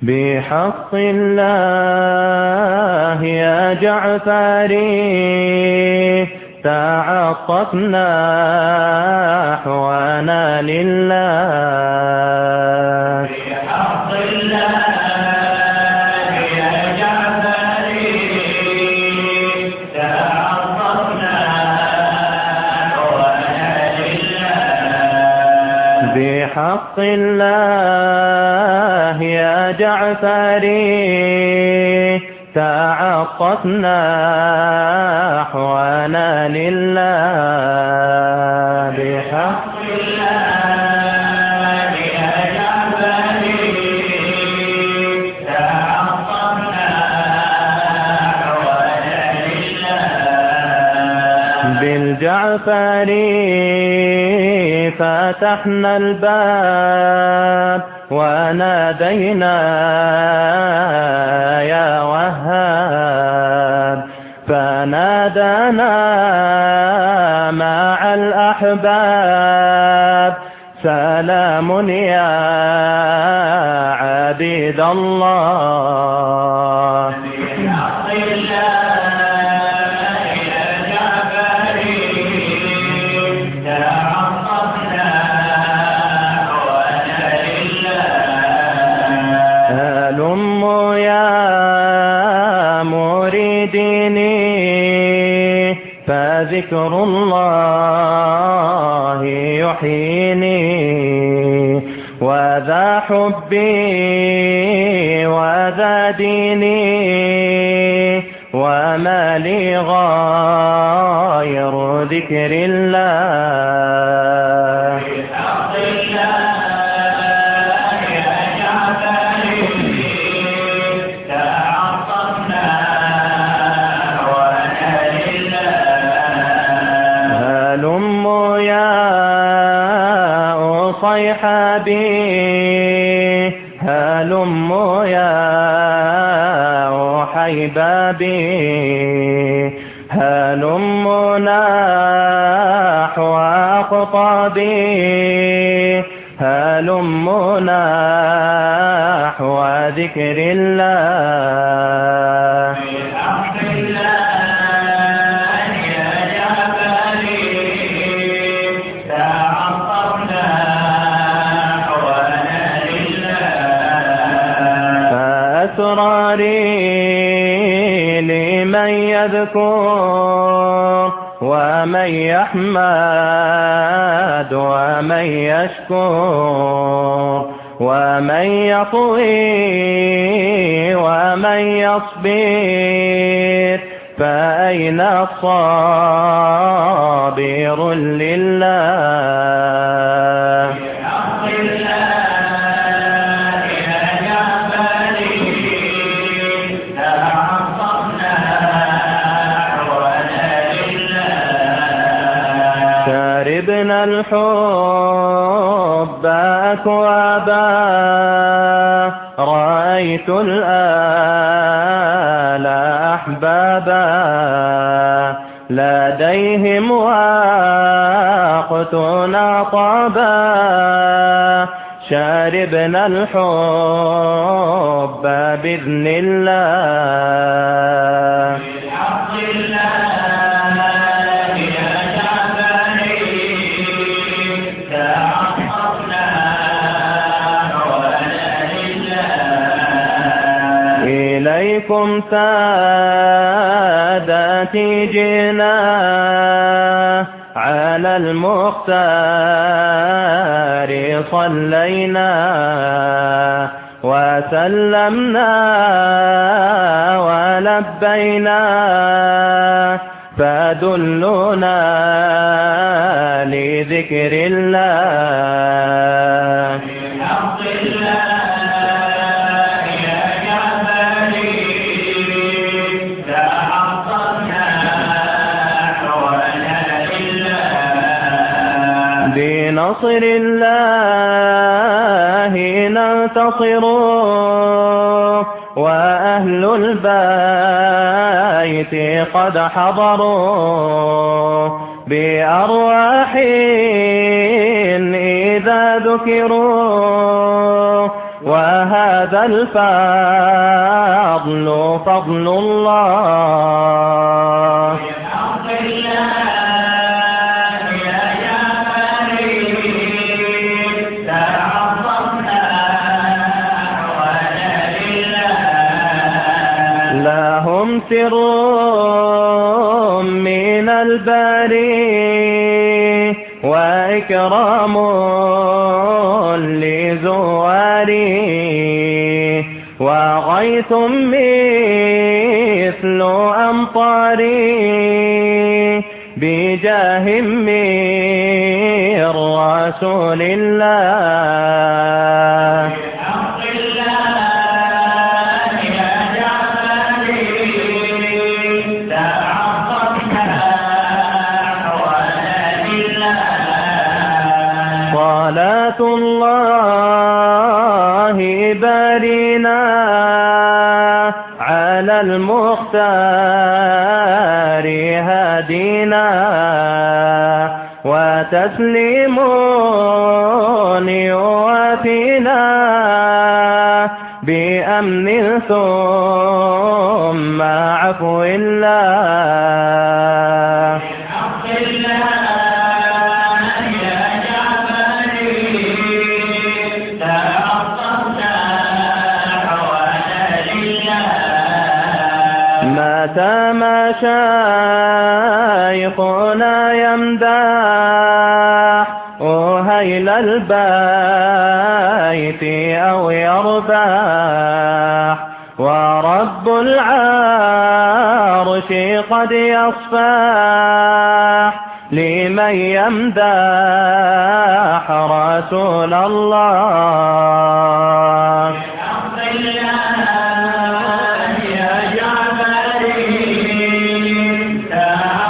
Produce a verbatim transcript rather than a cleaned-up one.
بحق الله يا جعفري تعطفنا أحوانا لله. بحق الله يا جعفري تعطفنا أحوانا لله. بحق الله يا جعفري تعطفنا أحوانا لله. بحق الله يا جعفري تعطفنا أحوانا لله. بالجعفري فتحنا الباب ونادينا يا وهاب فنادانا مع الأحباب سلام يا عبيد الله. هلموا يا مريديني فذكر الله يحييني وذا حبي وذا ديني وما لي غير ذكر الله. هلموا يا صيحبي هلموا يا حيبابي هلموا نحو أقطابي هلموا نحو ذكر الله. أسراري لمن يذكر ومن يحمد ومن يشكر ومن يطوي ومن يصبر فأين الصابر لله. شربنا الحب أكوابا رأيت الآل أحبابا لديهم وقتنا طابا شربنا الحب بإذن الله. إليكم سادتي جئنا على المختار صلينا وسلمنا ولبينا فدلنا لذكر الله. بنصر الله ننتصر وأهل البيت قد حضروا بأرواح إذا ذكروا وهذا الفضل فضل الله. لهم سر من الباري وإكرام لزواري وغيث مثل أمطاري بجاه من رسول الله. صلاة الله بارنا على المختار هادينا وتسليم يوافينا بأمن ثم عفو الله. متى ما شيخنا يمدح أهيل البيت أو يربح ورب العرش قد يصفح لمن يمدح رسول الله. يا جعفر